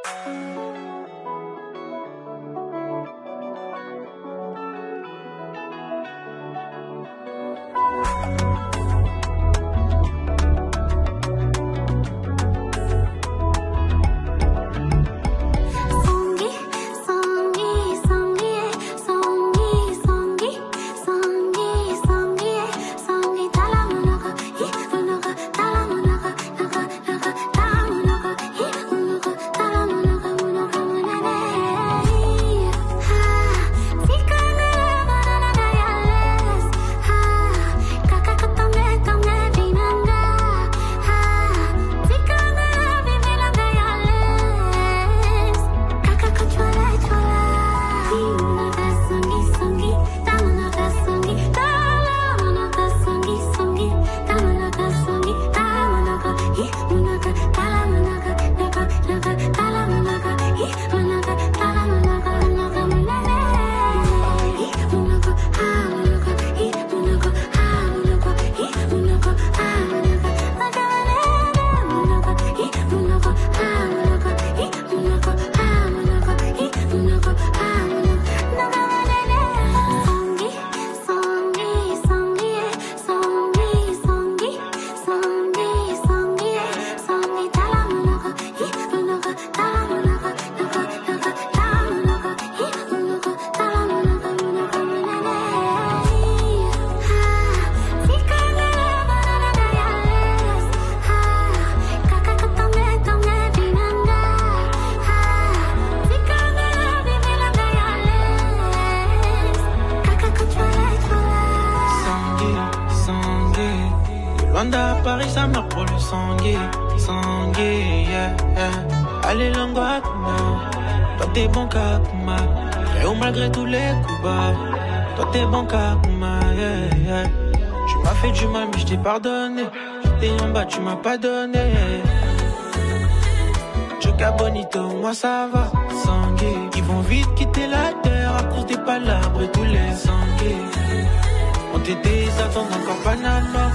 Paris, ça marque pour le sangué, yeah, yeah. Allez, l'angoisse, toi t'es bon kakma. Frérot, malgré tous les coups bas, toi t'es bon kakma, yeah, yeah. Tu m'as fait du mal, mais je t'ai pardonné. J'étais en bas, tu m'as pas donné. Choca bonito, moi ça va, sangué. Ils vont vite quitter la terre à cause des palabres et tous les sangués. On t'était attendant encore Panama.